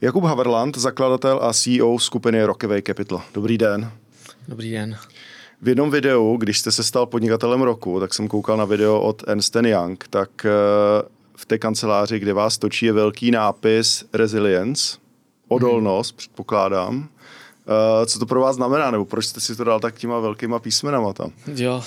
Jakub Haverland, zakladatel a CEO skupiny Rockaway Capital. Dobrý den. Dobrý den. V jednom videu, když jste se stal podnikatelem roku, tak jsem koukal na video od Ernst Young, tak v té kanceláři, kde vás točí, je velký nápis Resilience, odolnost, předpokládám. Co to pro vás znamená, nebo proč jste si to dal tak těma velkýma písmenama tam? Jo,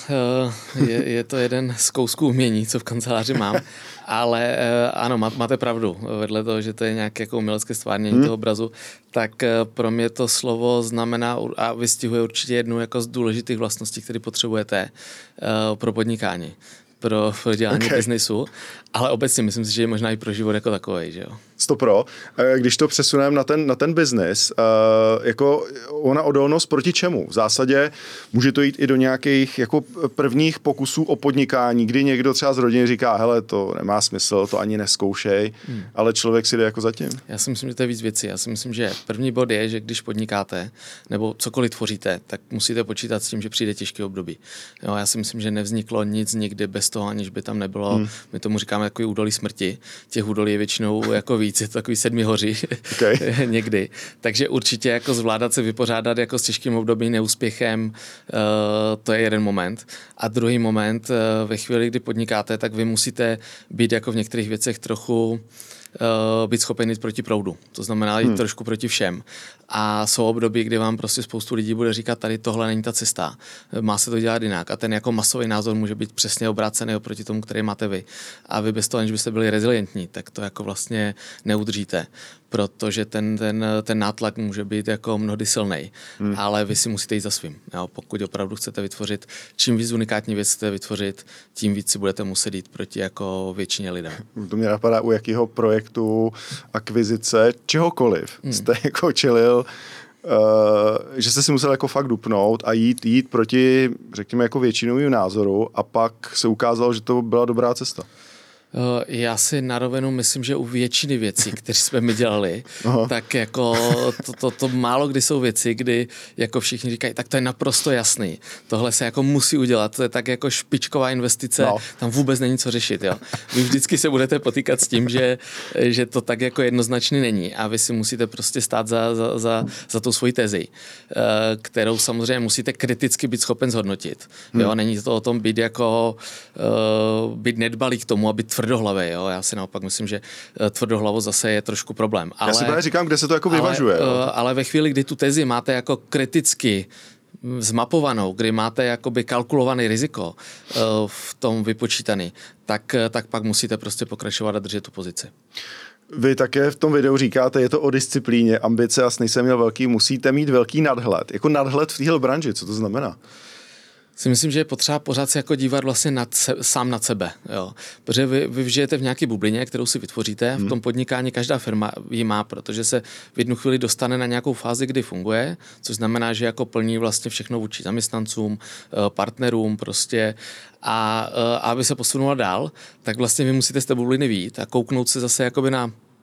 je to jeden z kousků umění, co v kanceláři mám, ale ano, máte pravdu. Vedle toho, že to je nějaké jako umělecké stvárnění toho obrazu, tak pro mě to slovo znamená a vystihuje určitě jednu jako z důležitých vlastností, které potřebujete pro podnikání, pro dělání biznesu, ale obecně myslím si, že je možná i pro život jako takovej, že jo. 100%. Když to přesuneme na ten biznis, jako ona odolnost proti čemu? V zásadě může to jít i do nějakých jako prvních pokusů o podnikání, kdy někdo třeba z rodiny říká, hele, to nemá smysl, to ani neskoušej, ale člověk si jde jako zatím. Já si myslím, že to je víc věcí. Já si myslím, že první bod je, že když podnikáte nebo cokoliv tvoříte, tak musíte počítat s tím, že přijde těžké období. Jo, já si myslím, že nevzniklo nic nikdy bez toho, aniž by tam nebylo, my tomu říkáme jako údolí smrti. Těch údolí je většinou jako víc, je to takový 7 hoří někdy. Takže určitě jako zvládat se vypořádat jako s těžkým obdobím, neúspěchem, to je jeden moment. A druhý moment, ve chvíli, kdy podnikáte, tak vy musíte být jako v některých věcech trochu být schopen jít proti proudu. To znamená jít trošku proti všem. A jsou období, kdy vám prostě spoustu lidí bude říkat, tady tohle není ta cesta, má se to dělat jinak. A ten jako masový názor může být přesně obrácený oproti tomu, který máte vy. A vy bez toho, aniž byste byli rezilientní, tak to jako vlastně neudržíte. Protože ten nátlak může být jako mnohdy silnej. Ale vy si musíte jít za svým. Jo? Pokud opravdu chcete vytvořit, čím víc unikátní věc chcete vytvořit, tím víc si budete muset jít proti jako většině lidem. To mě napadá, u jakého projektu, akvizice, čehokoliv jste jako čelil, že jste si musel jako fakt dupnout a jít proti, řekněme, jako většinovému názoru a pak se ukázalo, že to byla dobrá cesta. Já si na rovinu myslím, že u většiny věcí, které jsme my dělali, tak jako to málo kdy jsou věci, kdy jako všichni říkají, tak to je naprosto jasný. Tohle se jako musí udělat, to je tak jako špičková investice, tam vůbec není co řešit. Jo. Vy vždycky se budete potýkat s tím, že to tak jako jednoznačný není a vy si musíte prostě stát za tou svojí tezi, kterou samozřejmě musíte kriticky být schopen zhodnotit. Jo. Není to o tom být jako být nedbalý k tomu, aby tvrdohlavý, jo. Já si naopak myslím, že tvrdohlavost zase je trošku problém. Já si právě říkám, kde se to jako vyvažuje. Ale ve chvíli, kdy tu tezi máte jako kriticky zmapovanou, kdy máte jakoby kalkulovaný riziko v tom vypočítaný, tak pak musíte prostě pokračovat a držet tu pozici. Vy také v tom videu říkáte, je to o disciplíně, ambice a sny jsem měl velký, musíte mít velký nadhled. Jako nadhled v téhle branži, co to znamená? Si myslím, že je potřeba pořád se jako dívat vlastně sám nad sebe. Jo. Protože vy žijete v nějaké bublině, kterou si vytvoříte. V tom podnikání každá firma ji má, protože se v jednu chvíli dostane na nějakou fázi, kdy funguje, což znamená, že jako plní vlastně všechno vůči zaměstnancům, partnerům prostě. A aby se posunula dál, tak vlastně vy musíte z té bubliny vyjít a kouknout se zase jakoby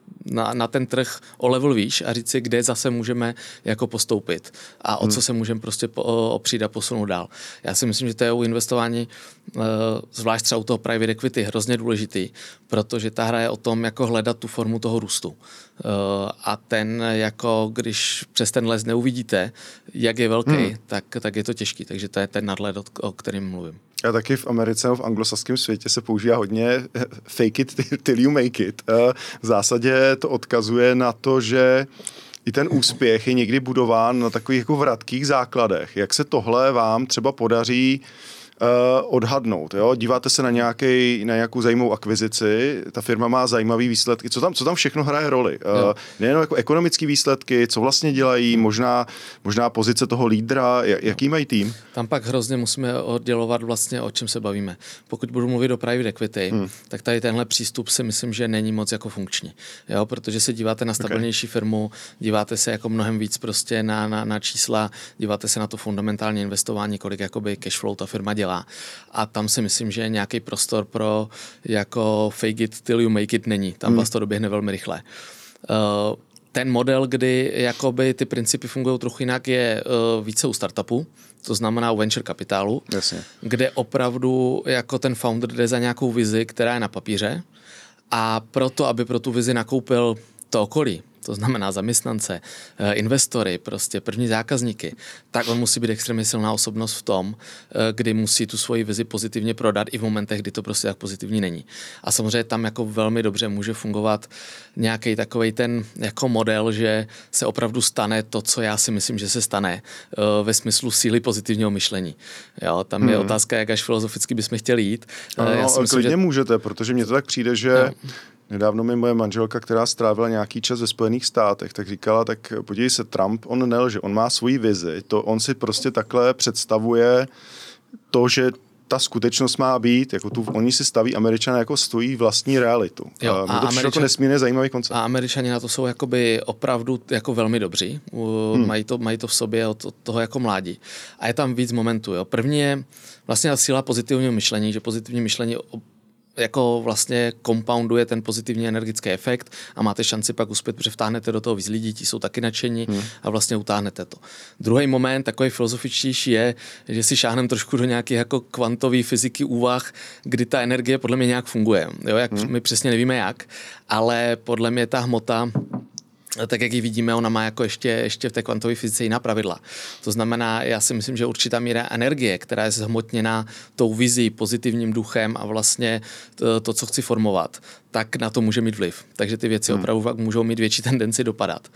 na ten trh o level výš a říct si, kde zase můžeme jako postoupit a o co se můžeme prostě opřít a posunout dál. Já si myslím, že to je u investování, zvlášť třeba u toho private equity, hrozně důležitý, protože ta hra je o tom, jako hledat tu formu toho růstu. A ten, jako když přes ten les neuvidíte, jak je velký, tak je to těžký. Takže to je ten nadhled, o kterém mluvím. A taky v Americe, v anglosaském světě se používá hodně fake it till you make it. V zásadě to odkazuje na to, že i ten úspěch je někdy budován na takových jako vratkých základech. Jak se tohle vám třeba podaří odhadnout, jo? Díváte se na nějakou zajímavou akvizici, ta firma má zajímavý výsledky, co tam všechno hraje roli. Nejen jako ekonomické výsledky, co vlastně dělají, možná pozice toho lídra, jaký mají tým? Tam pak hrozně musíme oddělovat vlastně, o čem se bavíme. Pokud budu mluvit o private equity, tak tady tenhle přístup si myslím, že není moc jako funkční. Jo? Protože se díváte na stabilnější firmu, díváte se jako mnohem víc prostě na čísla, díváte se na to fundamentální investování, kolik jakoby cash flow ta firma dělá. A tam si myslím, že nějaký prostor pro jako fake it till you make it není. Tam vás to doběhne velmi rychle. Ten model, kdy jakoby ty principy fungují trochu jinak, je více u startupu, to znamená u venture kapitálu, kde opravdu jako ten founder jde za nějakou vizi, která je na papíře a proto, aby pro tu vizi nakoupil to okolí, to znamená zaměstnance, investory, prostě první zákazníky, tak on musí být extrémně silná osobnost v tom, kdy musí tu svoji vizi pozitivně prodat i v momentech, kdy to prostě tak pozitivní není. A samozřejmě tam jako velmi dobře může fungovat nějaký takovej ten jako model, že se opravdu stane to, co já si myslím, že se stane ve smyslu síly pozitivního myšlení. Jo, tam je otázka, jak až filozoficky bychom chtěli jít. Já si myslím, že můžete, protože mně to tak přijde, že nedávno mi moje manželka, která strávila nějaký čas ve Spojených státech, tak říkala, tak podívej se, Trump, on nelže, on má svoji vizi, on si prostě takhle představuje to, že ta skutečnost má být, jako oni si staví Američané jako stojí vlastní realitu. Jo, a to přišlo jako nesmírně zajímavý koncept. A Američani na to jsou jakoby opravdu jako velmi dobří. Mají to v sobě od toho jako mládí. A je tam víc momentů. Jo. První je vlastně ta síla pozitivního myšlení, že pozitivní myšlení jako vlastně compounduje ten pozitivní energetický efekt a máte šanci pak uspět, protože vtáhnete do toho víc lidí, ti jsou taky nadšení a vlastně utáhnete to. Druhý moment, takový filozofičtější je, že si šáhneme trošku do nějaké jako kvantové fyziky úvah, kdy ta energie podle mě nějak funguje. Jo, my přesně nevíme jak, ale podle mě ta hmota, tak jak ji vidíme, ona má jako ještě v té kvantové fyzice jiná pravidla. To znamená, já si myslím, že určitá míra energie, která je zhmotněná tou vizí, pozitivním duchem a vlastně to, co chci formovat, tak na to může mít vliv. Takže ty věci opravdu můžou mít větší tendenci dopadat.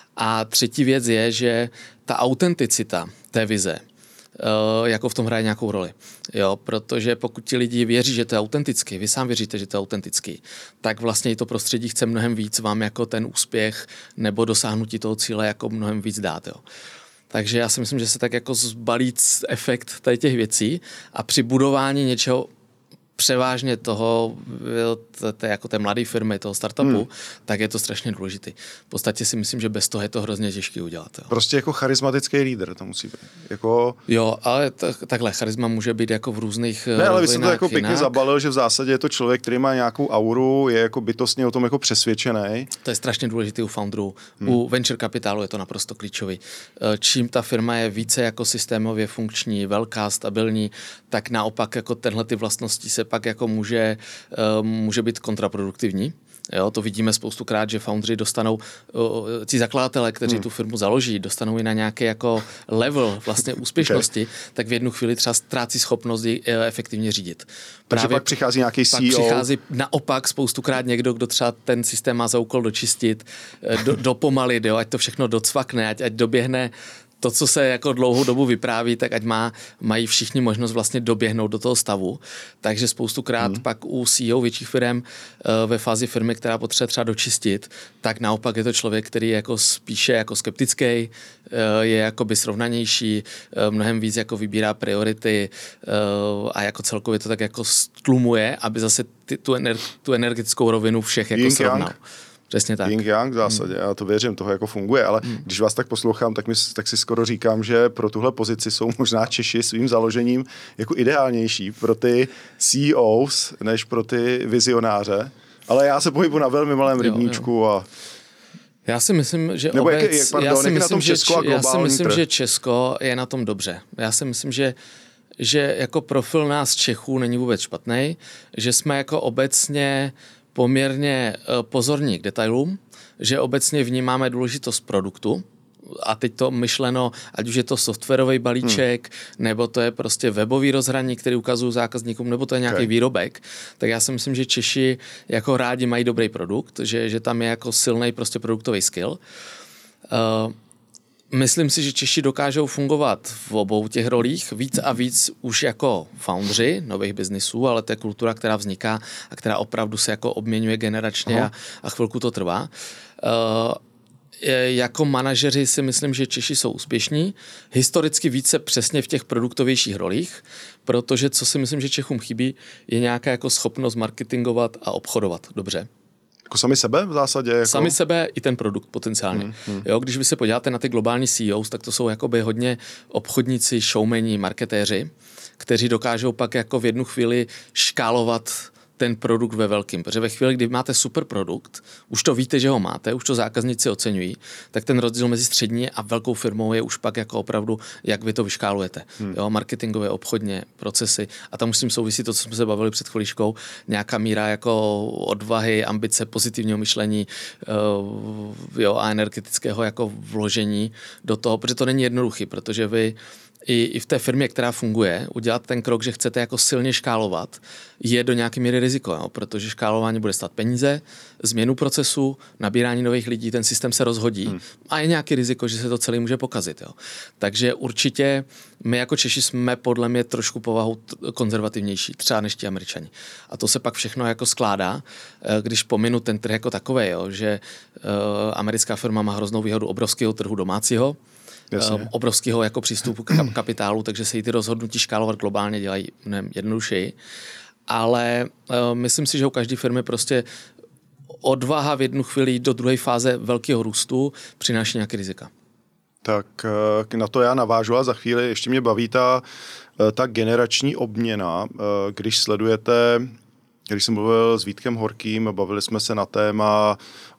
A třetí věc je, že ta autenticita té vize jako v tom hraje nějakou roli. Jo, protože pokud ti lidi věří, že to je autentický, vy sám věříte, že to je autentický, tak vlastně i to prostředí chce mnohem víc vám jako ten úspěch nebo dosáhnutí toho cíle jako mnohem víc dát. Jo. Takže já si myslím, že se tak jako zbalí efekt tady těch věcí a při budování něčeho převážně toho, jako té mladé firmy, toho startupu, tak je to strašně důležitý. V podstatě si myslím, že bez toho je to hrozně těžké udělat. Jo. Prostě jako charismatický lídr to musí být. Jako... Jo, ale takhle, charisma může být jako v různých Ne, ale vy jste to jako pěkně zabalil, že v zásadě je to člověk, který má nějakou auru, je jako bytostně o tom jako přesvědčený. To je strašně důležitý u founderů. U venture kapitálu je to naprosto klíčový. Čím ta firma je více jako systémově funkční, velká, stabilní, tak naopak jako tenhle ty vlastnosti se pak jako může být kontraproduktivní. Jo, to vidíme spoustukrát, že foundři dostanou, ti zakladatelé, kteří tu firmu založí, dostanou i na nějaký jako level vlastně úspěšnosti, tak v jednu chvíli třeba ztrácí schopnost ji efektivně řídit. Takže pak přichází nějaký CEO. Pak přichází naopak spoustukrát někdo, kdo třeba ten systém má za úkol dočistit, dopomalit, jo, ať to všechno docvakne, ať doběhne to, co se jako dlouhou dobu vypráví, tak ať mají všichni možnost vlastně doběhnout do toho stavu. Takže spoustukrát pak u CEO větších firm ve fázi firmy, která potřebuje třeba dočistit, tak naopak je to člověk, který je jako spíše jako skeptický, je jakoby srovnanější, mnohem víc jako vybírá priority a jako celkově to tak jako stlumuje, aby zase tu energetickou rovinu všech jako srovnal. Přesně tak. Yin-yang v zásadě, já to věřím, toho jako funguje, ale když vás tak poslouchám, tak si skoro říkám, že pro tuhle pozici jsou možná Češi svým založením jako ideálnější pro ty CEOs, než pro ty vizionáře, ale já se pohybuji na velmi malém rybníčku a... Já si myslím, že že Česko je na tom dobře. Já si myslím, že jako profil nás Čechů není vůbec špatný, že jsme jako obecně poměrně pozorní k detailům, že obecně vnímáme důležitost produktu a teď to myšleno, ať už je to softwarový balíček, nebo to je prostě webový rozhraní, který ukazují zákazníkům, nebo to je nějaký výrobek, tak já si myslím, že Češi jako rádi mají dobrý produkt, že tam je jako silný prostě produktový skill. Myslím si, že Češi dokážou fungovat v obou těch rolích víc a víc už jako foundři nových biznisů, ale to je kultura, která vzniká a která opravdu se jako obměňuje generačně a chvilku to trvá. Jako manažeři si myslím, že Češi jsou úspěšní, historicky více přesně v těch produktovějších rolích, protože co si myslím, že Čechům chybí, je nějaká jako schopnost marketingovat a obchodovat dobře. Jako sami sebe v zásadě? Jako... Sami sebe i ten produkt potenciálně. Jo, když vy se podíváte na ty globální CEOs, tak to jsou jakoby hodně obchodníci, showmeni, marketéři, kteří dokážou pak jako v jednu chvíli škálovat ten produkt ve velkým. Protože ve chvíli, kdy máte super produkt, už to víte, že ho máte, už to zákazníci oceňují, tak ten rozdíl mezi střední a velkou firmou je už pak jako opravdu, jak vy to vyškálujete. Jo, marketingové, obchodně, procesy. A tam už s tím souvisí to, co jsme se bavili před chviličkou, nějaká míra jako odvahy, ambice, pozitivního myšlení a energetického jako vložení do toho, protože to není jednoduchý, protože vy i v té firmě, která funguje, udělat ten krok, že chcete jako silně škálovat, je do nějaké míry riziko, jo? Protože škálování bude stát peníze, změnu procesu, nabírání nových lidí, ten systém se rozhodí a je nějaký riziko, že se to celé může pokazit. Jo? Takže určitě my jako Češi jsme podle mě trošku povahou konzervativnější, třeba než ti Američani. A to se pak všechno jako skládá, když pominu ten trh jako takový, že americká firma má hroznou výhodu obrovského trhu domácího, obrovského jako přístupu k kapitálu, takže se jí ty rozhodnutí škálovat globálně dělají mnohem jednodušeji. Ale myslím si, že u každé firmy prostě odvaha v jednu chvíli jít do druhé fáze velkého růstu přináší nějaké rizika. Tak na to já navážu a za chvíli ještě mě baví ta generační obměna, když sledujete, když jsem mluvil s Vítkem Horkým, bavili jsme se na téma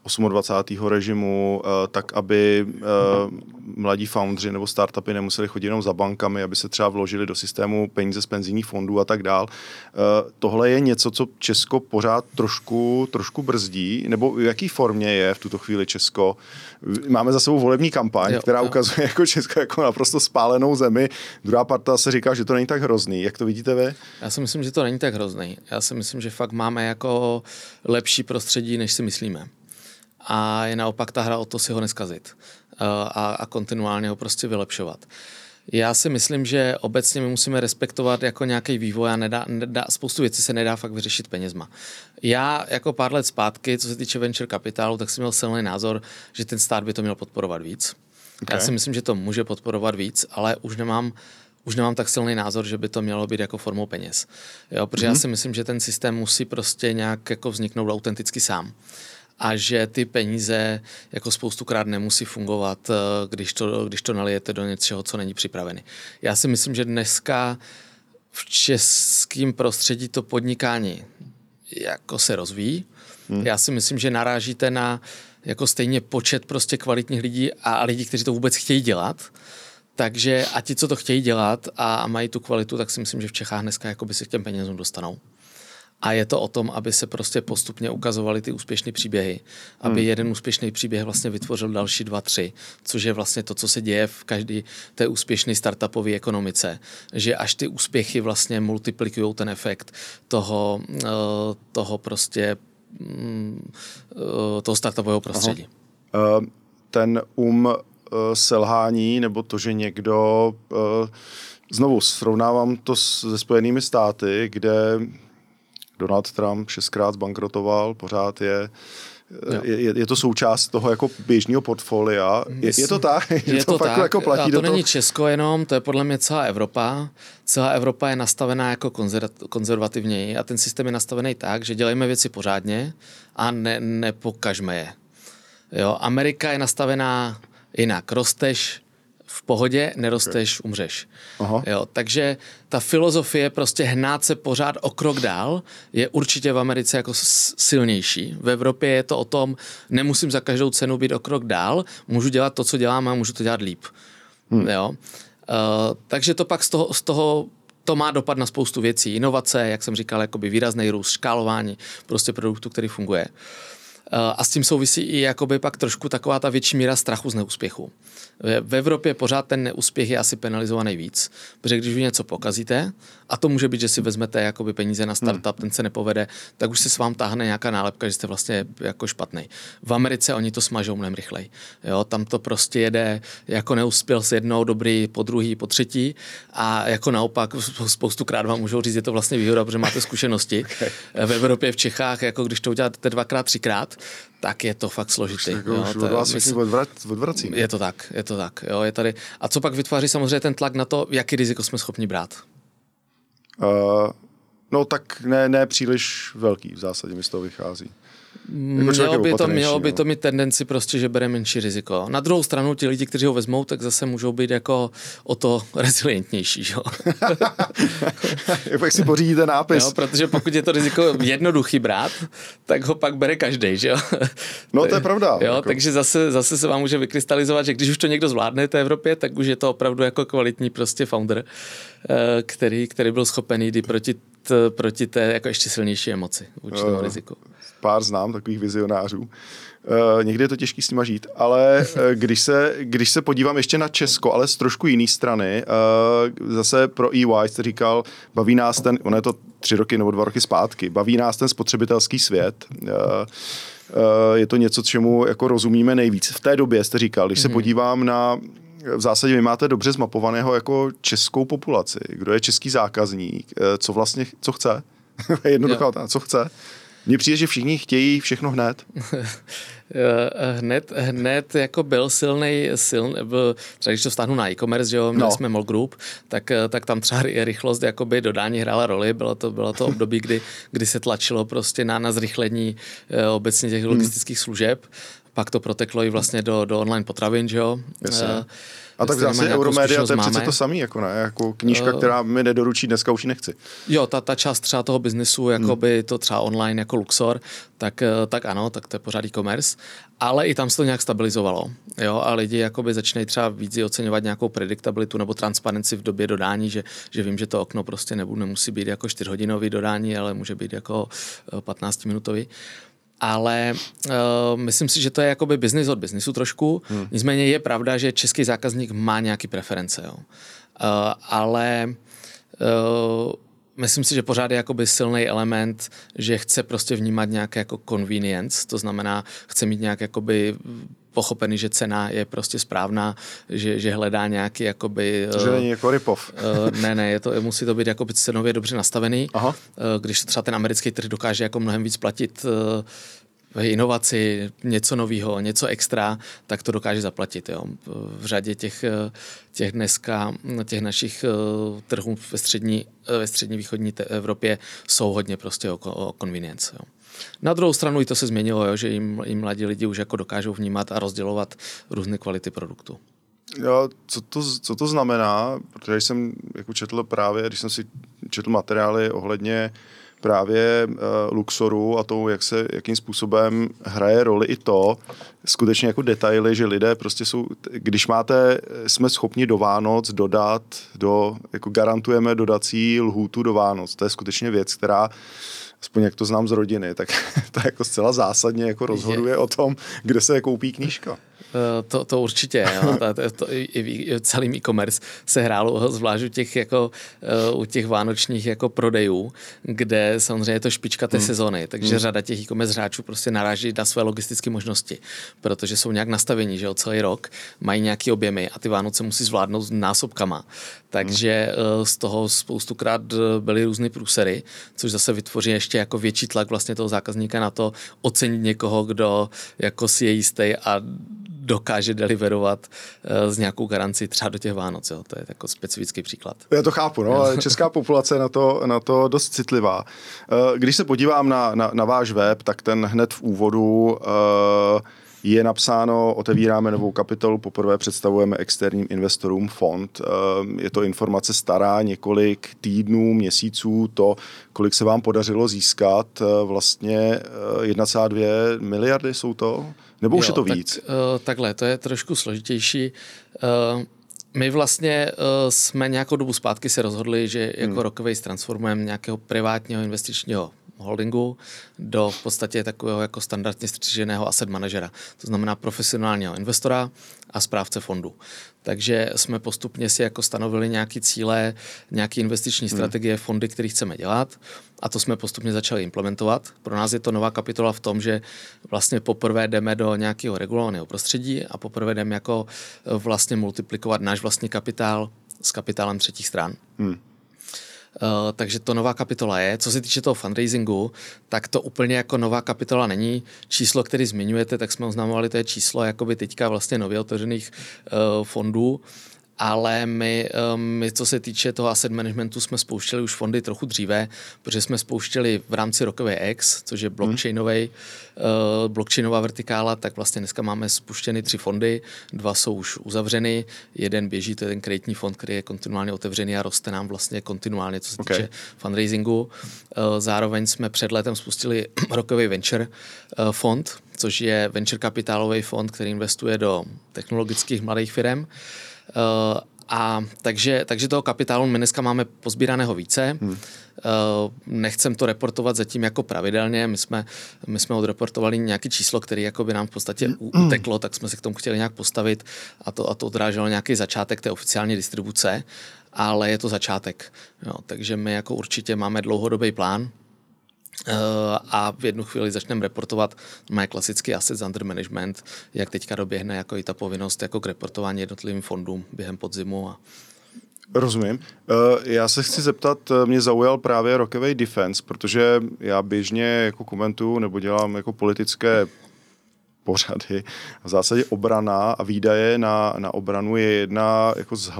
28. režimu, tak aby mladí foundři nebo startupy nemuseli chodit jenom za bankami, aby se třeba vložili do systému peníze z penzijních fondů a tak dál. Tohle je něco, co Česko pořád trošku brzdí, nebo v jaký formě je v tuto chvíli Česko? Máme za sebou volební kampaň, která ukazuje jako Česko jako naprosto spálenou zemi. Druhá parta se říká, že to není tak hrozný. Jak to vidíte vy? Já si myslím, že to není tak hrozný. Já si myslím, že fakt máme jako lepší prostředí, než si myslíme. A je naopak ta hra o to si ho neskazit a kontinuálně ho prostě vylepšovat. Já si myslím, že obecně my musíme respektovat jako nějaký vývoj a spoustu věcí se nedá fakt vyřešit penězma. Já jako pár let zpátky, co se týče venture kapitálu, tak jsem měl silný názor, že ten stát by to měl podporovat víc. Okay. Já si myslím, že to může podporovat víc, ale už nemám tak silný názor, že by to mělo být jako formou peněz. Jo, protože já si myslím, že ten systém musí prostě nějak jako vzniknout autenticky sám. A že ty peníze jako spoustukrát nemusí fungovat, když to nalijete do něčeho, co není připravený. Já si myslím, že dneska v českém prostředí to podnikání jako se rozvíjí. Já si myslím, že narážíte na jako stejně počet prostě kvalitních lidí a lidí, kteří to vůbec chtějí dělat. Takže a ti, co to chtějí dělat a mají tu kvalitu, tak si myslím, že v Čechách dneska jakoby se k těm penězům dostanou. A je to o tom, aby se prostě postupně ukazovaly ty úspěšné příběhy. Aby jeden úspěšný příběh vlastně vytvořil další 2, 3, což je vlastně to, co se děje v každé té úspěšné startupové ekonomice. Že až ty úspěchy vlastně multiplikují ten efekt toho prostě toho startupového prostředí. Ten selhání, nebo to, že někdo znovu srovnávám to se Spojenými státy, kde Donald Trump 6krát zbankrotoval, pořád je to součást toho jako běžného portfolia. Je to tak? Je to tak. Jako platí a to není Česko jenom, to je podle mě celá Evropa. Celá Evropa je nastavená jako konzervativněji a ten systém je nastavený tak, že dělejme věci pořádně a nepokažme je. Jo, Amerika je nastavená jinak. Rosteš v pohodě, nerosteš, umřeš. Jo, takže ta filozofie prostě hnát se pořád o krok dál je určitě v Americe jako silnější. V Evropě je to o tom, nemusím za každou cenu být o krok dál, můžu dělat to, co dělám a můžu to dělat líp. Jo? Takže to pak z toho to má dopad na spoustu věcí. Inovace, jak jsem říkal, jakoby výrazný růst, škálování prostě produktu, který funguje. A s tím souvisí i jakoby pak trošku taková ta větší míra strachu z neúspěchu. V Evropě pořád ten neúspěch je asi penalizovaný víc, protože když vy něco pokazíte, a to může být, že si vezmete jakoby peníze na startup, ten se nepovede, tak už se s vám táhne nějaká nálepka, že jste vlastně jako špatný. V Americe oni to smažou mnohem rychleji. Jo, tam to prostě jede, jako neuspěl s jednou, dobrý, po druhý, po třetí a jako naopak spoustukrát vám můžou říct, je to vlastně výhoda, protože máte zkušenosti. V Evropě, v Čechách, jako když to uděláte 2x, 3x, tak je to fakt složitý. Odvracíme. Je to tak. Jo, je tady. A co pak vytváří samozřejmě ten tlak na to, jaký riziko jsme schopni brát? No tak ne příliš velký v zásadě mi z toho vychází. Mělo by to mít tendenci prostě, že bere menší riziko. Na druhou stranu ti lidi, kteří ho vezmou, tak zase můžou být jako o to rezilientnější. Jo? Jak si pořídíte nápis. Jo, protože pokud je to riziko jednoduchý brát, tak ho pak bere každej, že jo? No to je pravda. Jo, jako. Takže zase se vám může vykrystalizovat, že když už to někdo zvládne v té Evropě, tak už je to opravdu jako kvalitní prostě founder, který byl schopen jít proti té jako ještě silnější emoci vůči tomu riziku. Pár znám takových vizionářů. Někdy je to těžký s nima žít, ale když se podívám ještě na Česko, ale z trošku jiné strany, zase pro EY jste říkal, baví nás ono je to 3 roky nebo 2 roky zpátky, baví nás ten spotřebitelský svět, je to něco, čemu jako rozumíme nejvíc. V té době jste říkal, když se podívám na v zásadě vy máte dobře zmapovaného jako českou populaci. Kdo je český zákazník, co chce? Jednoduchá otázka, co chce? Mně přijde, že všichni chtějí všechno hned. hned jako byl silný, třeba když to vztáhnu na e-commerce, že jo, měli jsme Mall Group, tak tam třeba rychlost jakoby dodání hrála roli, bylo to období, kdy se tlačilo prostě na zrychlení obecně těch logistických služeb. Pak to proteklo i vlastně do online potravin, že jo. A tak zase Euromedia, to je přece to samý, jako ne, jako knížka, která mi nedoručí, dneska už ji nechci. Jo, ta část třeba toho biznesu, jakoby to třeba online jako Luxor, tak ano, tak to je pořád e-commerce, ale i tam se to nějak stabilizovalo, jo, a lidi jakoby začínají třeba víc oceňovat nějakou prediktabilitu nebo transparenci v době dodání, že vím, že to okno prostě nemusí být jako 4hodinový dodání, ale může být jako 15minutový. Ale myslím si, že to je jakoby business od businessu trošku. Nicméně je pravda, že český zákazník má nějaký preference. Jo. Ale myslím si, že pořád je jakoby silný element, že chce prostě vnímat nějaké jako convenience, to znamená, chce mít nějak jakoby pochopený, že cena je prostě správná, že hledá nějaký jakoby... Že není jako rip-off. Musí to být jakoby cenově dobře nastavený. Aha. Když třeba ten americký trh dokáže jako mnohem víc platit inovaci, něco nového, něco extra, tak to dokáže zaplatit. Jo. V řadě těch dneska, těch našich trhů ve střední východní Evropě jsou hodně prostě o convenience. Jo. Na druhou stranu i to se změnilo, jo, že jim mladí lidi už jako dokážou vnímat a rozdělovat různé kvality produktu. Jo, co to znamená? Protože jsem jako četl právě, když jsem si četl materiály ohledně právě Luxoru a to, jakým způsobem hraje roli i to, skutečně jako detaily, že lidé prostě jsou, když jsme schopni do Vánoc dodat, jako garantujeme dodací lhůtu do Vánoc, to je skutečně věc, která aspoň jak to znám z rodiny, tak to jako zcela zásadně jako rozhoduje o tom, kde se koupí knížka. To určitě, jo. I celým e-commerce se hrálo zvlášť u těch vánočních jako prodejů, kde samozřejmě je to špička té sezony, takže řada těch e-commerce hráčů prostě naráží na své logistické možnosti, protože jsou nějak nastavení, že jo, celý rok mají nějaký objemy a ty Vánoce musí zvládnout násobkama. Takže z toho spoustukrát byly různý průsery, což zase vytvoří ještě jako větší tlak vlastně toho zákazníka na to ocenit někoho, kdo jako si je jistý a dokáže deliverovat s nějakou garancí třeba do těch Vánoc. Jo. To je jako specifický příklad. Já to chápu, no, ale česká populace je na to dost citlivá. Když se podívám na váš web, tak ten hned v úvodu je napsáno, otevíráme novou kapitolu, poprvé představujeme externím investorům fond. Je to informace stará několik týdnů, měsíců, to, kolik se vám podařilo získat, vlastně 1,2 miliardy jsou to? Nebo už je to víc? Takhle, to je trošku složitější. My vlastně jsme nějakou dobu zpátky se rozhodli, že jako Rockways transformujeme nějakého privátního investičního holdingu do v podstatě takového jako standardně střiženého asset managera. To znamená profesionálního investora a správce fondu. Takže jsme postupně si jako stanovili nějaké cíle, nějaké investiční strategie, fondy, které chceme dělat a to jsme postupně začali implementovat. Pro nás je to nová kapitola v tom, že vlastně poprvé jdeme do nějakého regulovaného prostředí a poprvé jdeme jako vlastně multiplikovat náš vlastní kapitál s kapitálem třetích stran. Takže to nová kapitola je. Co se týče toho fundraisingu, tak to úplně jako nová kapitola není. Číslo, který zmiňujete, tak jsme oznamovali, to je číslo jakoby teďka vlastně nově otevřených fondů. ale my, co se týče toho asset managementu, jsme spouštěli už fondy trochu dříve, protože jsme spouštěli v rámci Rockaway X, což je blockchainová vertikála, tak vlastně dneska máme spuštěny 3 fondy, 2 jsou už uzavřeny, jeden běží, to je ten kreditní fond, který je kontinuálně otevřený a roste nám vlastně kontinuálně, co se týče fundraisingu. Zároveň jsme před létem spustili Rockaway Venture fond, což je venture kapitálový fond, který investuje do technologických mladých firem. A takže toho kapitálu my dneska máme pozbíraného více. Nechcem to reportovat zatím jako pravidelně. My jsme odreportovali nějaké číslo, které jako by nám v podstatě uteklo, tak jsme se k tomu chtěli nějak postavit a to odráželo nějaký začátek té oficiální distribuce, ale je to začátek. Jo, takže my jako určitě máme dlouhodobý plán, a v jednu chvíli začneme reportovat má klasický assets under management, jak teďka doběhne jako i ta povinnost jako k reportování jednotlivým fondům během podzimu. Rozumím. Já se chci zeptat, mě zaujal právě Rockaway Defense, protože já běžně jako komentuju nebo dělám jako politické pořady. V zásadě obrana a výdaje na obranu je jedno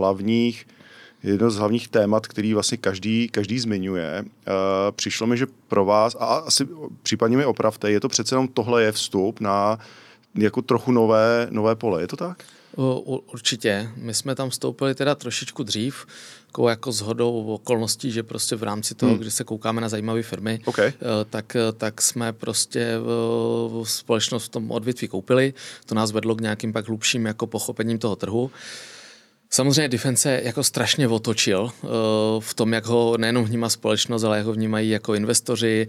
z hlavních témat, který vlastně každý zmiňuje. Přišlo mi, že pro vás, a asi případně mi opravte, je to přece jenom tohle je vstup na jako trochu nové pole, je to tak? Určitě. My jsme tam vstoupili teda trošičku dřív, jako shodou okolností, že prostě v rámci toho, když se koukáme na zajímavé firmy, tak jsme prostě společnost v tom odvětví koupili. To nás vedlo k nějakým pak hlubším jako pochopením toho trhu. Samozřejmě Defense jako strašně otočil v tom, jak ho nejenom vnímá společnost, ale jak ho vnímají jako investoři,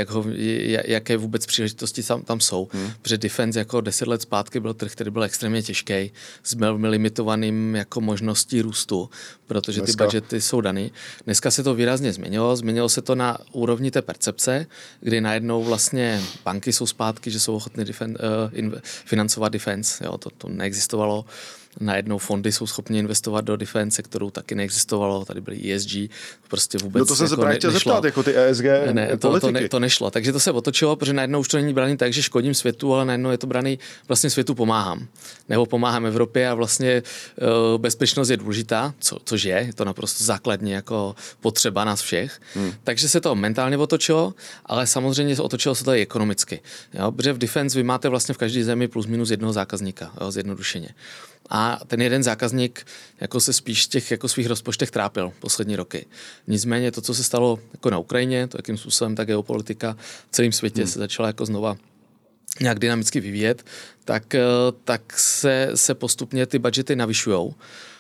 jaké vůbec příležitosti tam jsou. Protože Defense jako 10 let zpátky byl trh, který byl extrémně těžký, s velmi limitovaným jako možností růstu, protože ty budžety jsou daný. Dneska se to výrazně změnilo se to na úrovni té percepce, kdy najednou vlastně banky jsou zpátky, že jsou ochotny financovat Defense, jo, to neexistovalo. Najednou fondy jsou schopni investovat do defense sektoru, taky neexistovalo, tady byly ESG, prostě vůbec to jsem se právě chtěl zeptat, jako ty ESG politiky. To nešlo, takže to se otočilo, protože najednou už to není braný tak, že škodím světu, ale najednou je to braný, vlastně světu pomáhám. Nebo pomáhám Evropě a vlastně bezpečnost je důležitá, což je to naprosto základní jako potřeba nás všech. Takže se to mentálně otočilo, ale samozřejmě otočilo se to i ekonomicky. Jo? Protože v defense vy máte vlastně v každé zemi plus minus jednoho zákazníka, jo? Zjednodušeně. A ten jeden zákazník jako se spíš v těch jako svých rozpočtech trápil poslední roky. Nicméně to, co se stalo jako na Ukrajině, to jakým způsobem ta geopolitika v celém světě se začala jako znova nějak dynamicky vyvíjet, tak se postupně ty budžety navyšujou.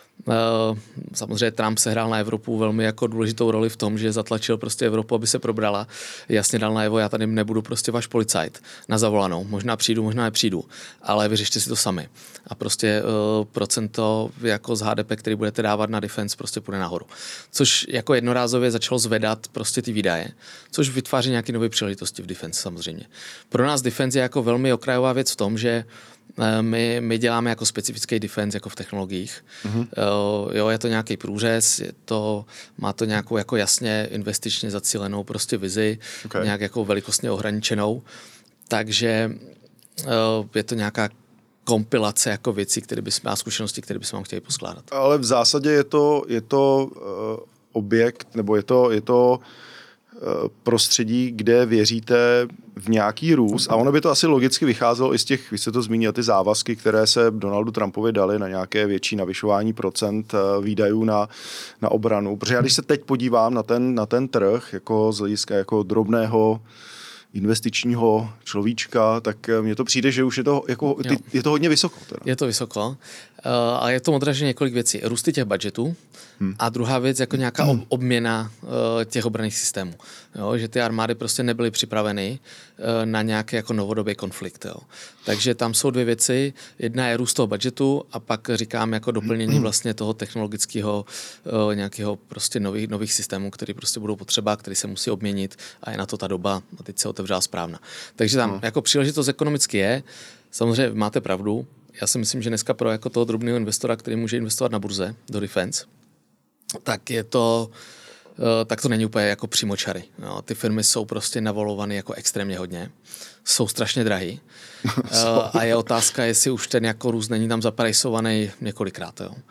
Samozřejmě Trump sehrál na Evropu velmi jako důležitou roli v tom, že zatlačil prostě Evropu, aby se probrala. Jasně dal najevo, já tady nebudu prostě váš policajt na zavolanou. Možná přijdu, možná nepřijdu, ale vyřešte si to sami. A prostě procento jako z HDP, který budete dávat na defense, prostě půjde nahoru. Což jako jednorázově začalo zvedat prostě ty výdaje, což vytváří nějaké nové příležitosti v defense samozřejmě. Pro nás defense je jako velmi okrajová věc v tom, že my děláme jako specifický defense jako v technologiích. Jo, je to nějaký průřez, má to nějakou jako jasně investičně zacílenou prostě vizi, nějak jako velikostně ohraničenou. Takže je to nějaká kompilace jako věcí, a zkušeností, které bychom vám chtěli poskládat. Ale v zásadě je to objekt, nebo je to prostředí, kde věříte v nějaký růst, a ono by to asi logicky vycházelo i z těch, vy jste to zmínil, ty závazky, které se Donaldu Trumpovi dali na nějaké větší navyšování procent výdajů na obranu. Protože já když se teď podívám na ten trh, jako z hlediska jako drobného investičního človíčka, tak mně to přijde, že už je to hodně vysoko. Teda. Je to vysoko, ale je to odraženo několik věcí. Růsty těch budgetů a druhá věc jako nějaká obměna těch obranných systémů. Jo, že ty armády prostě nebyly připraveny na nějaký jako novodobý konflikt. Jo. Takže tam jsou dvě věci. Jedna je růst toho budgetu a pak říkám jako doplnění vlastně toho technologického nějakého prostě nových systémů, které prostě budou potřeba, které se musí obměnit a je na to ta doba a teď se otevřela správna. Takže tam jako příležitost ekonomicky je. Samozřejmě máte pravdu. Já si myslím, že dneska pro jako toho drobného investora, který může investovat na burze do defense, tak je to tak to není úplně jako přímočary. No, ty firmy jsou prostě navolované jako extrémně hodně. Jsou strašně drahý. A je otázka, jestli už ten jako růst není tam zaprajsovaný několikrát. Jo.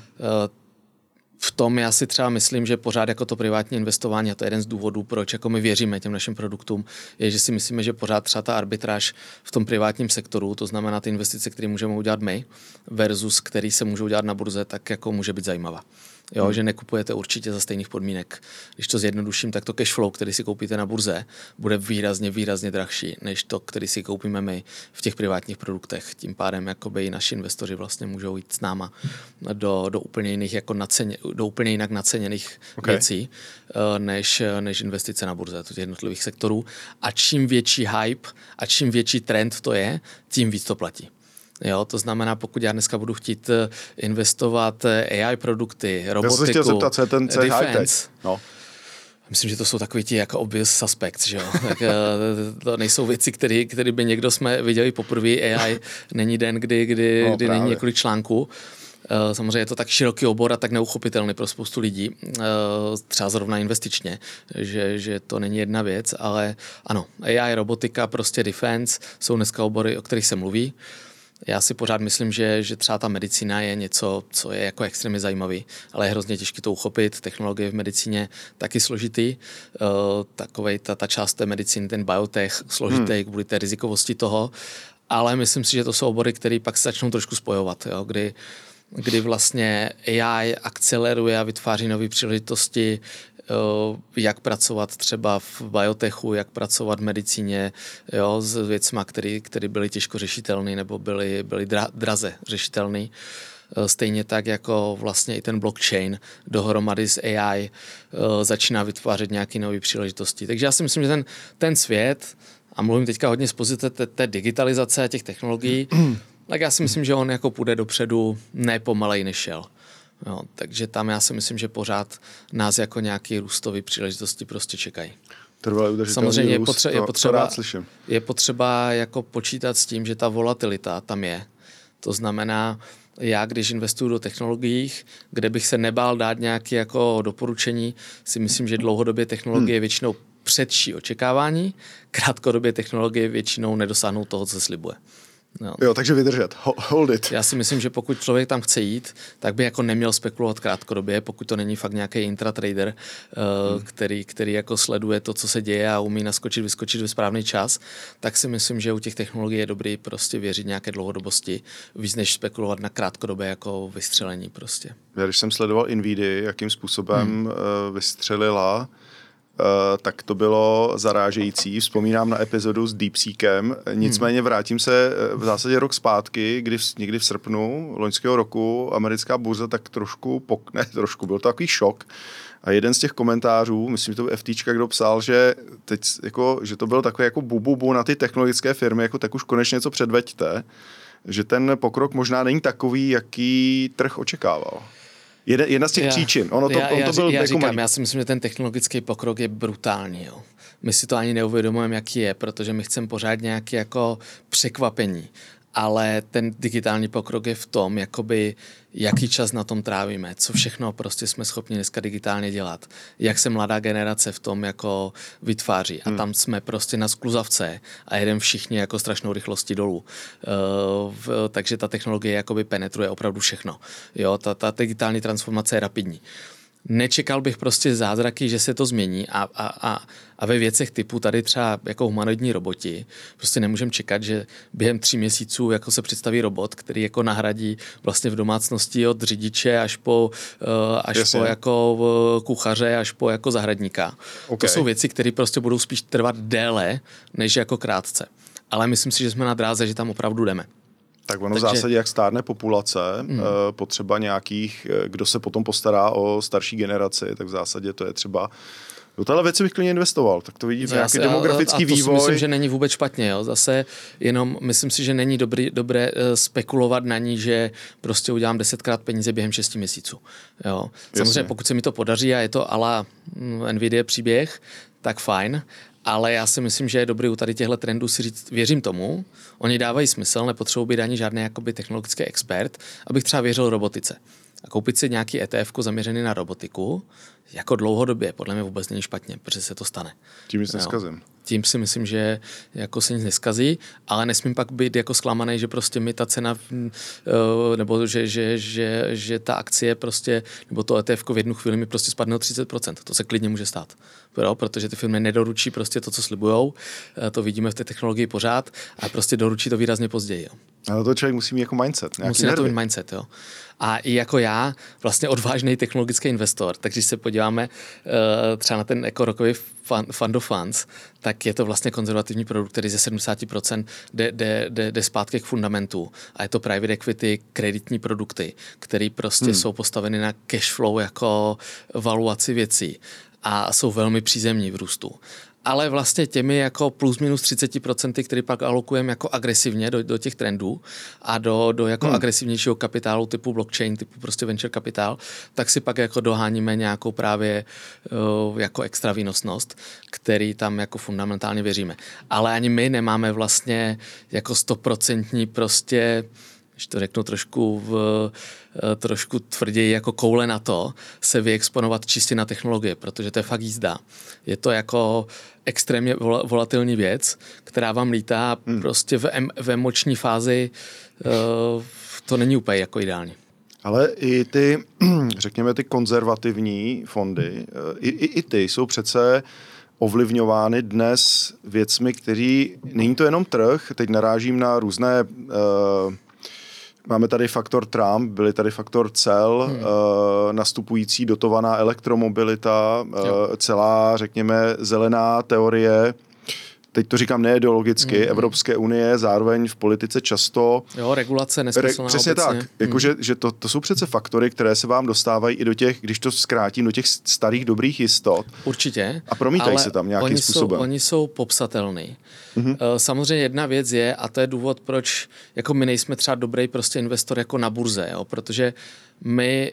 V tom já si třeba myslím, že pořád jako to privátní investování, a to je jeden z důvodů, proč jako my věříme těm našim produktům, je, že si myslíme, že pořád třeba ta arbitráž v tom privátním sektoru, to znamená ty investice, které můžeme udělat my, versus který se můžou dělat na burze, tak jako může být zajímavá. Jo, že nekupujete určitě za stejných podmínek. Když to zjednoduším, tak to cash flow, který si koupíte na burze, bude výrazně drahší, než to, který si koupíme my v těch privátních produktech. Tím pádem jakoby i naši investoři vlastně můžou jít s náma do úplně jiných jako do úplně jinak naceněných věcí, než investice na burze, těch jednotlivých sektorů. A čím větší hype a čím větší trend to je, tím víc to platí. Jo, to znamená, pokud já dneska budu chtít investovat AI produkty, robotiku, já se chtěl zeptat, co je ten defense, no. Myslím, že to jsou takový ti jako obvious suspects, že jo. Tak, to nejsou věci, které by někdo jsme viděli poprvé. AI není den, kdy není několik článků. Samozřejmě je to tak široký obor a tak neuchopitelný pro spoustu lidí, třeba zrovna investičně, že to není jedna věc, ale ano, AI, robotika, prostě defense jsou dneska obory, o kterých se mluví. Já si pořád myslím, že třeba ta medicína je něco, co je jako extrémně zajímavý, ale je hrozně těžké to uchopit. Technologie v medicíně taky složitý. Takovej ta část té medicíny, ten biotech, složitý kvůli té rizikovosti toho. Ale myslím si, že to jsou obory, které pak se začnou trošku spojovat, jo? Kdy vlastně AI akceleruje a vytváří nové příležitosti, jak pracovat třeba v biotechu, jak pracovat v medicíně, jo, s věcma, které byly těžko řešitelné nebo byly draze řešitelné. Stejně tak jako vlastně i ten blockchain dohromady s AI začíná vytvářet nějaké nové příležitosti. Takže já si myslím, že ten svět, a mluvím teďka hodně z pozice té digitalizace a těch technologií, tak já si myslím, že on jako půjde dopředu nepomalej než šel. Jo, takže tam já si myslím, že pořád nás jako nějaké růstové příležitosti prostě čekají. Samozřejmě je potřeba jako počítat s tím, že ta volatilita tam je. To znamená, já když investuju do technologií, kde bych se nebál dát nějaké jako doporučení, si myslím, že dlouhodobě technologie většinou předčí očekávání, krátkodobě technologie většinou nedosáhnou toho, co se slibuje. Jo, takže vydržet, hold it. Já si myslím, že pokud člověk tam chce jít, tak by jako neměl spekulovat krátkodobě, pokud to není fakt nějaký intratrader, který jako sleduje to, co se děje a umí naskočit, vyskočit ve správný čas, tak si myslím, že u těch technologií je dobrý prostě věřit nějaké dlouhodobosti, víc než spekulovat na krátkodobé jako vystřelení prostě. Já když jsem sledoval Nvidia, jakým způsobem vystřelila, tak to bylo zarážející. Vzpomínám na epizodu s DeepSeekem, nicméně vrátím se v zásadě rok zpátky, kdy někdy v srpnu loňského roku americká burza tak byl to takový šok. A jeden z těch komentářů, myslím, že to byl FTčka, kdo psal, že teď jako, že to bylo takové jako bububu na ty technologické firmy, jako tak už konečně něco předveďte, že ten pokrok možná není takový, jaký trh očekával. Jedna z těch příčin. Já si myslím, že ten technologický pokrok je brutální. Jo. My si to ani neuvědomujeme, jaký je, protože my chceme pořád nějaké jako překvapení. Ale ten digitální pokrok je v tom, jakoby, jaký čas na tom trávíme, co všechno prostě jsme schopni dneska digitálně dělat, jak se mladá generace v tom jako vytváří. A tam jsme prostě na skluzavce a jedeme všichni jako strašnou rychlostí dolů. Takže ta technologie jakoby penetruje opravdu všechno. Jo, ta digitální transformace je rapidní. Nečekal bych prostě zázraky, že se to změní a ve věcech typu tady třeba jako humanoidní roboti prostě nemůžeme čekat, že během 3 měsíců jako se představí robot, který jako nahradí vlastně v domácnosti od řidiče až po jako kuchaře, až po jako zahradníka. Okay. To jsou věci, které prostě budou spíš trvat déle, než jako krátce. Ale myslím si, že jsme na dráze, že tam opravdu jdeme. Tak ono v zásadě, jak stárne populace, potřeba nějakých, kdo se potom postará o starší generaci, tak v zásadě to je třeba do téhle věci bych klidně investoval, tak to vidím nějaký demografický vývoj. A to si myslím, že není vůbec špatně, jo. Zase jenom myslím si, že není dobré spekulovat na ní, že prostě udělám 10krát peníze během 6 měsíců. Jo. Samozřejmě pokud se mi to podaří a je to a la Nvidia příběh, tak fajn. Ale já si myslím, že je dobrý u tady těchto trendů si říct, věřím tomu, oni dávají smysl, nepotřebuji být ani žádný jakoby technologický expert, abych třeba věřil robotice. A koupit si nějaký ETF zaměřený na robotiku, jako dlouhodobě, podle mě vůbec není špatně, protože se to stane. Tím nic neskazím. Tím si myslím, že jako se nic neskazí, ale nesmím pak být jako zklamaný, že prostě mi ta cena, nebo že ta akcie prostě, nebo to ETF v jednu chvíli mi prostě spadne o 30%. To se klidně může stát. Protože ty firmy nedoručí prostě to, co slibujou, to vidíme v té technologii pořád, a prostě doručí to výrazně později. Jo. Ale to člověk musí mít jako mindset. Musí na to mít mindset, jo. A i jako já, vlastně odvážný technologický investor, takže když se podíváme třeba na ten jako rokový fund of funds, tak je to vlastně konzervativní produkt, který ze 70% jde zpátky k fundamentu. A je to private equity, kreditní produkty, které prostě jsou postaveny na cash flow jako valuaci věcí a jsou velmi přízemní v růstu. Ale vlastně těmi jako plus minus 30%, který pak alokujeme jako agresivně do těch trendů a do jako agresivnějšího kapitálu typu blockchain, typu prostě venture kapitál, tak si pak jako doháníme nějakou právě jako extra výnosnost, který tam jako fundamentálně věříme. Ale ani my nemáme vlastně jako 100% prostě, když to řeknu trošku tvrději, jako koule na to, se vyexponovat čistě na technologie, protože to je fakt jízda. Je to jako extrémně volatilní věc, která vám lítá prostě v emoční fázi, to není úplně jako ideální. Ale i ty, řekněme, ty konzervativní fondy, i ty jsou přece ovlivňovány dnes věcmi, který, není to jenom trh, teď narážím na různé máme tady faktor Trump, byly tady faktor cel, nastupující dotovaná elektromobilita, celá, řekněme, zelená teorie. Teď to říkám neideologicky, Evropské unie, zároveň v politice často. Jo, regulace nesmyslná. Přesně obecně. Tak, jakože že to jsou přece faktory, které se vám dostávají i do těch, když to zkrátím, do těch starých dobrých jistot. Určitě. A promítají se tam nějakým způsobem. Oni jsou popsatelný. Samozřejmě jedna věc je, a to je důvod, proč jako my nejsme třeba dobrý prostě investor jako na burze, jo? Protože my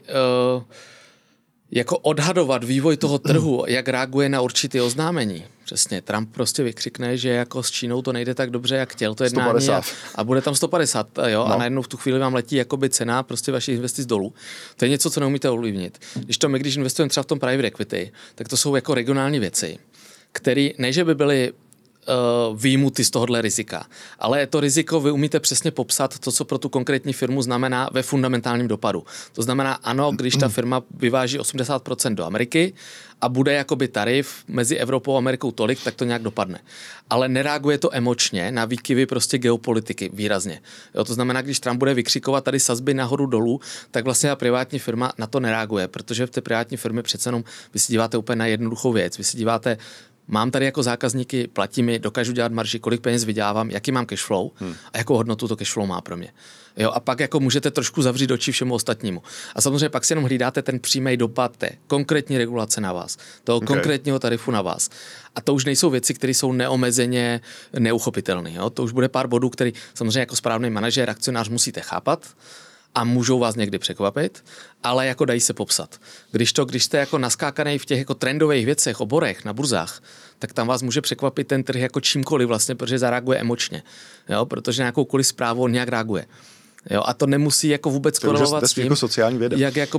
jako odhadovat vývoj toho trhu, jak reaguje na určitý oznámení. Přesně, Trump prostě vykřikne, že jako s Čínou to nejde tak dobře, jak chtěl to jednání a bude tam 150, jo, a najednou v tu chvíli vám letí jakoby cena prostě vašich investic dolů. To je něco, co neumíte ovlivnit. Když investujeme třeba v tom private equity, tak to jsou jako regionální věci, které ne, že by byly výjimuty z tohohle rizika. Ale to riziko vy umíte přesně popsat to, co pro tu konkrétní firmu znamená ve fundamentálním dopadu. To znamená, ano, když ta firma vyváží 80% do Ameriky a bude jakoby tarif mezi Evropou a Amerikou tolik, tak to nějak dopadne. Ale nereaguje to emočně na výkyvy prostě geopolitiky výrazně. Jo, to znamená, když Trump bude vykřikovat tady sazby nahoru dolů, tak vlastně ta privátní firma na to nereaguje, protože v té privátní firmě přece jenom vy si díváte úplně na jednoduchou věc. Vy si díváte, mám tady jako zákazníky, platí mi, dokážu dělat marži, kolik peněz vydělávám, jaký mám cash flow a jakou hodnotu to cash flow má pro mě. Jo, a pak jako můžete trošku zavřít oči všemu ostatnímu. A samozřejmě pak si jenom hlídáte ten přímý dopad té konkrétní regulace na vás, toho konkrétního tarifu na vás. A to už nejsou věci, které jsou neomezeně neuchopitelné. To už bude pár bodů, který samozřejmě jako správný manažer, akcionář musíte chápat a můžou vás někdy překvapit, ale jako dají se popsat. Když jste jako naskákaný v těch jako trendových věcech, oborech na burzách, tak tam vás může překvapit ten trh jako čímkoliv vlastně, protože zareaguje emočně. Jo? Protože nějakoukoliv zprávu on nějak reaguje. Jo? A to nemusí jako vůbec korelovat s tím, jako sociální věda.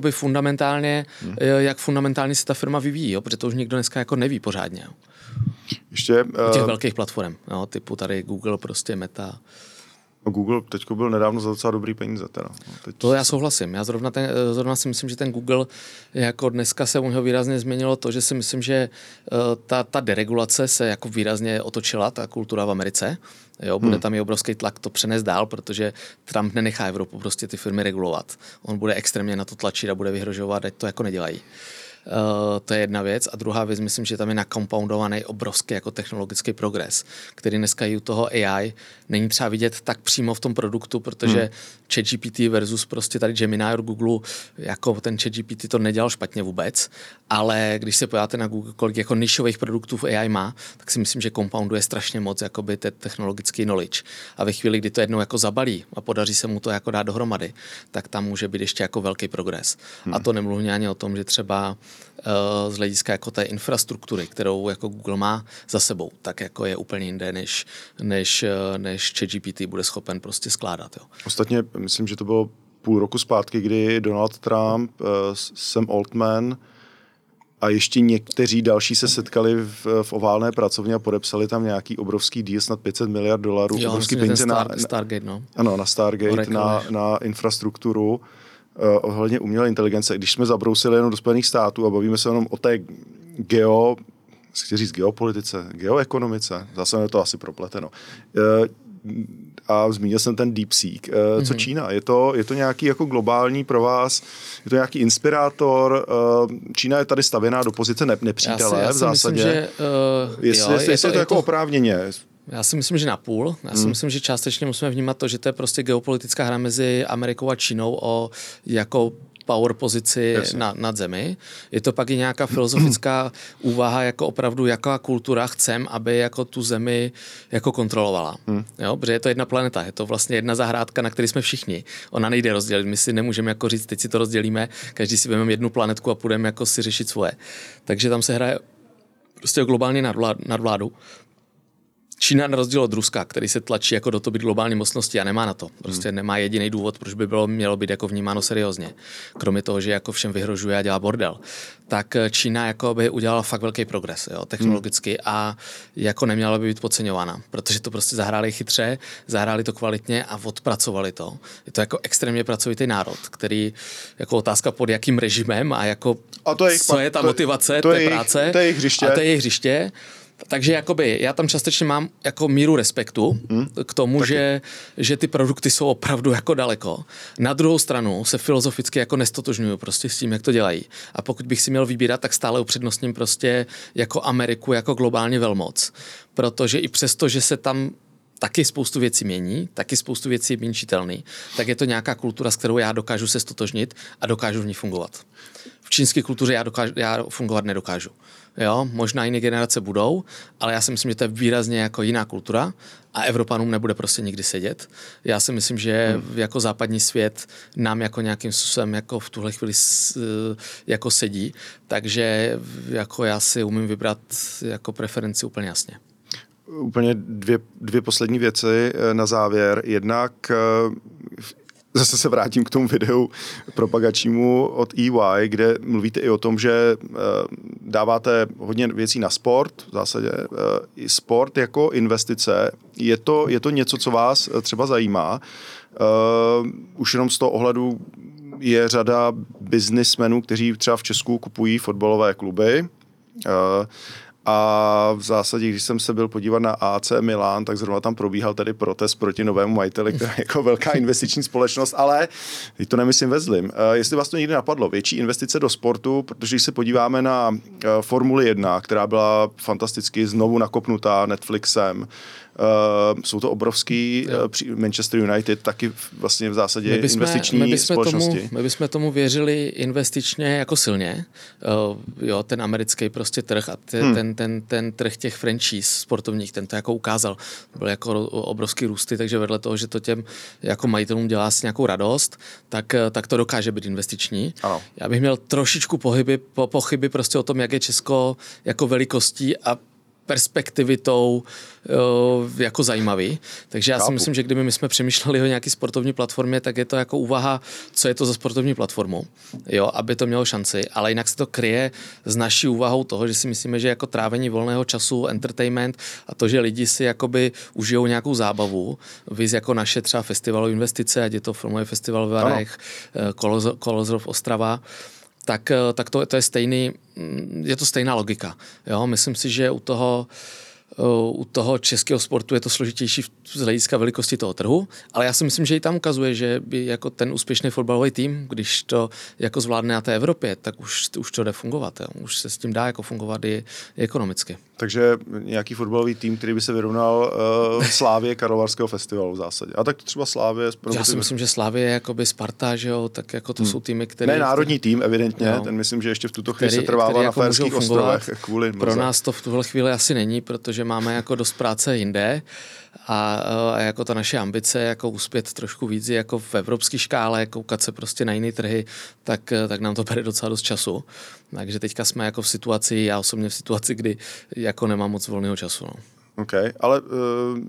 jak fundamentálně se ta firma vyvíjí, jo? Protože to už nikdo dneska jako neví pořádně. Jo? Ještě, těch velkých platform, jo? Typu tady Google, prostě Meta. Google teďko byl nedávno za docela dobrý peníze. Teda. To já souhlasím. Já zrovna si myslím, že ten Google jako dneska se u něho výrazně změnilo to, že si myslím, že ta deregulace se jako výrazně otočila, ta kultura v Americe. Jo, bude tam i obrovský tlak to přenést dál, protože Trump nenechá Evropu prostě ty firmy regulovat. On bude extrémně na to tlačit a bude vyhrožovat, ať to jako nedělají. To je jedna věc. A druhá věc, myslím, že tam je nakompoundovaný obrovský jako technologický progres, který dneska i u toho AI není třeba vidět tak přímo v tom produktu, protože ChatGPT versus prostě tady Gemini od Google, jako ten ChatGPT to nedělal špatně vůbec, ale když se podíváte na Google, kolik jako nišových produktů v AI má, tak si myslím, že compounduje strašně moc jakoby ten technologický knowledge. A ve chvíli, kdy to jednou jako zabalí a podaří se mu to jako dát dohromady, tak tam může být ještě jako velký progres. A to nemluvím ani o tom, že třeba z hlediska jako té infrastruktury, kterou jako Google má za sebou, tak jako je úplně jinde, než ChatGPT bude schopen prostě skládat. Jo. Ostatně myslím, že to bylo půl roku zpátky, kdy Donald Trump, Sam Altman a ještě někteří další se setkali v oválné pracovně a podepsali tam nějaký obrovský deal, snad $500 miliard, obrovský peníze na Stargate, no. Ano, na Stargate, na infrastrukturu ohledně umělé inteligence. Když jsme zabrousili jenom do Spojených států a bavíme se jenom o té geopolitice, geoekonomice, zase je to asi propleteno. A zmínil jsem ten DeepSeek. Co Čína? Je to nějaký jako globální pro vás, je to nějaký inspirátor? Čína je tady stavěná do pozice nepřítele v zásadě. Myslím, že, jestli je to jako oprávněně. Já si myslím, že napůl. Já si myslím, že částečně musíme vnímat to, že to je prostě geopolitická hra mezi Amerikou a Čínou o jako power pozici nad zemi. Je to pak i nějaká filozofická úvaha, jako opravdu, jaká kultura chcem, aby jako tu zemi jako kontrolovala. Jo, protože je to jedna planeta, je to vlastně jedna zahrádka, na které jsme všichni. Ona nejde rozdělit, my si nemůžeme jako říct, teď si to rozdělíme, každý si vezmeme jednu planetku a půjdeme jako si řešit svoje. Takže tam se hraje prostě globálně nadvládu. Čína na rozdíl od Ruska, který se tlačí jako do to být globální mocnosti a nemá na to. Prostě nemá jediný důvod, proč by mělo být jako vnímáno seriózně. Kromě toho, že jako všem vyhrožuje a dělá bordel. Tak Čína jako by udělala fakt velký progres, jo, technologicky a jako neměla by být podceňována, protože to prostě zahráli chytře, zahráli to kvalitně a odpracovali to. Je to jako extrémně pracovitý národ, který jako otázka pod jakým režimem a jako co je ta motivace té práce. To je jejich hřiště. A to je jejich hřiště. Takže jakoby, já tam částečně mám jako míru respektu k tomu, že ty produkty jsou opravdu jako daleko. Na druhou stranu se filozoficky jako nestotožňuju prostě s tím, jak to dělají. A pokud bych si měl vybírat, tak stále upřednostním prostě jako Ameriku jako globální velmoc. Protože i přesto, že se tam taky spoustu věcí mění, taky spoustu věcí je měnčitelný, tak je to nějaká kultura, s kterou já dokážu se stotožnit a dokážu v ní fungovat. V čínské kultuře já fungovat nedokážu. Jo, možná jiné generace budou, ale já si myslím, že to je výrazně jako jiná kultura a Evropanům nebude prostě nikdy sedět. Já si myslím, že jako západní svět nám jako nějakým způsobem jako v tuhle chvíli jako sedí, takže jako já si umím vybrat jako preferenci úplně jasně. Úplně dvě poslední věci na závěr. Jednak zase se vrátím k tomu videu propagačnímu od EY, kde mluvíte i o tom, že dáváte hodně věcí na sport, v zásadě i sport jako investice. Je to něco, co vás třeba zajímá? Už jenom z toho ohledu je řada biznismenů, kteří třeba v Česku kupují fotbalové kluby, a v zásadě, když jsem se byl podívat na AC Milan, tak zrovna tam probíhal tedy protest proti novému majiteli, která je jako velká investiční společnost, ale teď to nemyslím ve zlým. Jestli vás to někdy napadlo, větší investice do sportu, protože když se podíváme na Formuli 1, která byla fantasticky znovu nakopnutá Netflixem, jsou to obrovský Manchester United, taky vlastně v zásadě investiční společnosti. My bychom tomu věřili investičně jako silně. Jo, ten americký prostě trh a ten trh těch franchise sportovních, ten to jako ukázal. Byl jako obrovský růsty, takže vedle toho, že to těm jako majitelům dělá s nějakou radost, tak to dokáže být investiční. Ano. Já bych měl trošičku pochyby prostě o tom, jak je Česko jako velikostí a perspektivitou jako zajímavý. Takže já si myslím, že kdyby my jsme přemýšleli o nějaký sportovní platformě, tak je to jako úvaha, co je to za sportovní platformu, jo, aby to mělo šanci, ale jinak se to kryje s naší úvahou toho, že si myslíme, že jako trávení volného času, entertainment a to, že lidi si jakoby užijou nějakou zábavu, víc jako naše třeba festivalové investice, ať je to filmový festival v Varech, Kolozrov Ostrava, tak to je stejný, je to stejná logika. Jo? Myslím si, že u toho českého sportu je to složitější z hlediska velikosti toho trhu, ale já si myslím, že i tam ukazuje, že by jako ten úspěšný fotbalový tým, když to jako zvládne na té Evropě, tak už to jde fungovat. Jo? Už se s tím dá jako fungovat i ekonomicky. Takže nějaký fotbalový tým, který by se vyrovnal Slávě Karlovarského festivalu v zásadě. A tak to třeba Slávě... Já si myslím, že Slávě je jakoby Sparta, že jo, tak jako to jsou týmy, které... Ne, národní tým, evidentně, jo, ten myslím, že ještě v tuto chvíli se trvává na Faerských ostrovech. Pro nás to v tuhle chvíli asi není, protože máme jako dost práce jinde a jako ta naše ambice jako uspět trošku víc jako v evropské škále, koukat se prostě na jiné trhy, tak nám to bere docela dost času. Takže teďka jsme jako v situaci, já osobně v situaci, kdy jako nemám moc volného času. No. OK, ale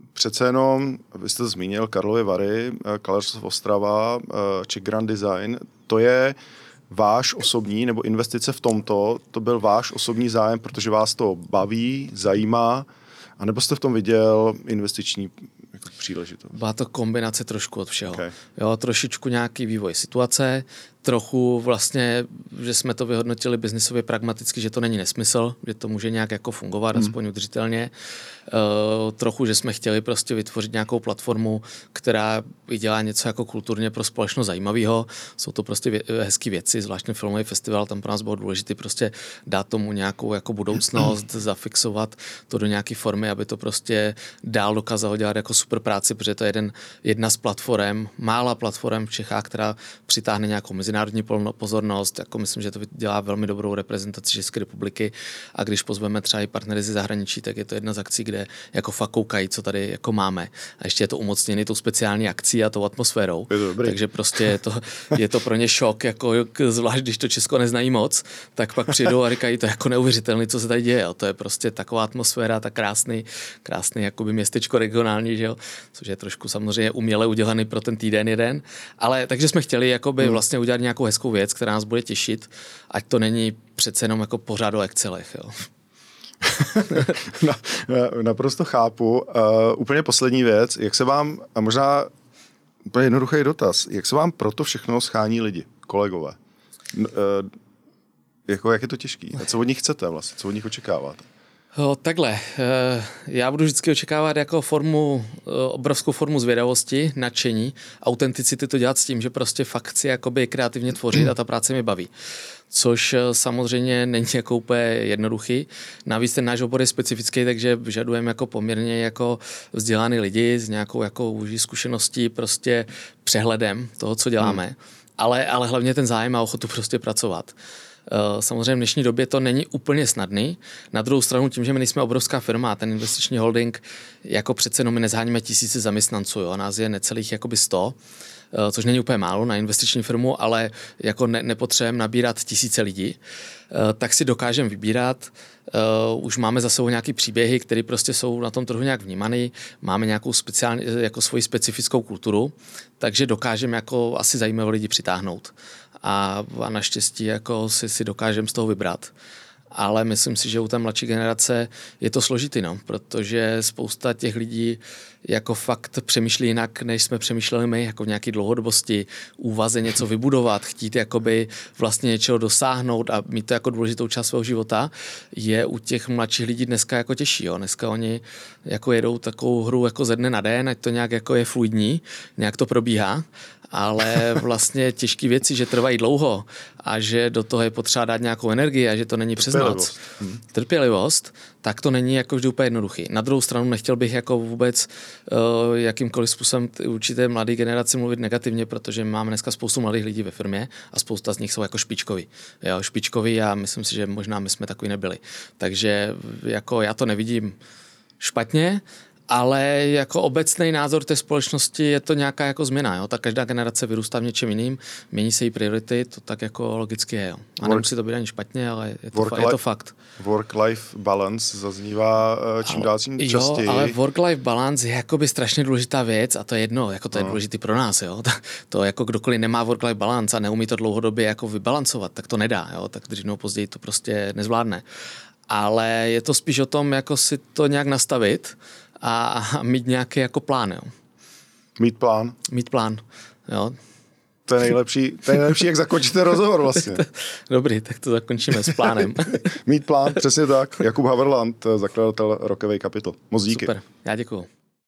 přece jenom, vy jste zmínil Karlovy Vary, Colors of Ostrava, Czech Grand Design, to je váš osobní, nebo investice v tomto, to byl váš osobní zájem, protože vás to baví, zajímá, anebo jste v tom viděl investiční jako příležitost? Byla to kombinace trošku od všeho. Okay. Jo, trošičku nějaký vývoj situace, trochu vlastně, že jsme to vyhodnotili biznisově pragmaticky, že to není nesmysl, že to může nějak jako fungovat, aspoň udržitelně. Trochu, že jsme chtěli prostě vytvořit nějakou platformu, která dělá něco jako kulturně pro společnost zajímavého. Jsou to prostě hezké věci, zvláštně filmový festival, tam pro nás bylo důležité prostě dát tomu nějakou jako budoucnost, zafixovat to do nějaké formy, aby to prostě dál dokázalo dělat jako super práci, protože to je jedna z platform, mála platform v Čechách, která přitáhne nějakou mezinárodní pozornost, jako myslím, že to dělá velmi dobrou reprezentaci České republiky a když pozveme třeba i partnery ze zahraničí, tak je to jedna z akcí, kde jako fakt koukají, co tady jako máme. A ještě je to umocněné tou speciální akcí a tou atmosférou. Takže prostě je to pro ně šok, jako zvlášť když to Česko neznají moc, tak pak přijdou a říkají, to je jako neuvěřitelné, co se tady děje. To je prostě taková atmosféra, tak krásný jakoby městečko regionální, že jo? Což je trošku samozřejmě uměle udělaný pro ten týden jeden, ale takže jsme chtěli jakoby vlastně udělat nějakou hezkou věc, která nás bude těšit, ať to není přece jenom jako pořád o Excelech, jo. Naprosto chápu. Úplně poslední věc, jak se vám, a možná úplně jednoduchý dotaz, jak se vám proto všechno schání lidi, kolegové? Jak je to těžký? A co od nich chcete vlastně? Co od nich očekáváte? Takhle, já budu vždycky očekávat jako obrovskou formu zvědavosti, nadšení, autenticity to dělat s tím, že prostě fakt chci jakoby kreativně tvořit a ta práce mě baví. Což samozřejmě není jako úplně jednoduchý. Navíc ten náš obor je specifický, takže vyžadujeme jako poměrně jako vzdělaný lidi s nějakou jako užší zkušeností, prostě přehledem toho, co děláme. Ale hlavně ten zájem a ochotu prostě pracovat. Samozřejmě v dnešní době to není úplně snadný. Na druhou stranu tím, že my nejsme obrovská firma a ten investiční holding, jako přece jenom my nezháníme tisíce zaměstnanců, jo? Nás je necelých jakoby 100, což není úplně málo na investiční firmu, ale jako nepotřebujeme nabírat tisíce lidí, tak si dokážeme vybírat. Už máme za sebou nějaký příběhy, které prostě jsou na tom trhu nějak vnímaný, máme nějakou speciální, jako svoji specifickou kulturu, takže dokážeme jako asi zajímavé lidi přitáhnout. A naštěstí jako si dokážeme z toho vybrat. Ale myslím si, že u té mladší generace je to složitý, no, protože spousta těch lidí jako fakt přemýšlí jinak, než jsme přemýšleli my, jako v nějaké dlouhodobosti, úvaze něco vybudovat, chtít jakoby vlastně něčeho dosáhnout a mít to jako důležitou část svého života, je u těch mladších lidí dneska jako těžší. Jo. Dneska oni jako jedou takovou hru jako ze dne na den, ať to nějak jako je fluidní, nějak to probíhá, ale vlastně těžké věci, že trvají dlouho a že do toho je potřeba dát nějakou energii a že to není přes noc. Trpělivost, tak to není jako vždy úplně jednoduchý. Na druhou stranu nechtěl bych jako vůbec jakýmkoliv způsobem určité mladé generaci mluvit negativně, protože máme dneska spoustu mladých lidí ve firmě a spousta z nich jsou jako špičkoví. Jo, špičkoví a myslím si, že možná my jsme takový nebyli. Takže jako já to nevidím špatně, ale jako obecný názor té společnosti je to nějaká jako změna. Jo? Ta každá generace vyrůstá v něčem jiným, mění se jí priority, to tak jako logicky je. Jo? A nemusí to být ani špatně, ale je to fakt. Work-life balance zaznívá čím dál tím častěji. Jo, ale work-life balance je jakoby strašně důležitá věc a to je jedno, jako to je důležitý pro nás. Jo? To jako kdokoliv nemá work-life balance a neumí to dlouhodobě jako vybalancovat, tak to nedá. Jo? Tak dřív nebo později to prostě nezvládne. Ale je to spíš o tom, jako si to nějak nastavit a mít nějaký jako plán. Jo. Mít plán, jo. To je nejlepší, jak zakončit ten rozhovor vlastně. Dobrý, tak to zakončíme s plánem. Mít plán, přesně tak. Jakub Haverland, zakladatel Rockaway Capital. Moc díky. Super, já děkuju.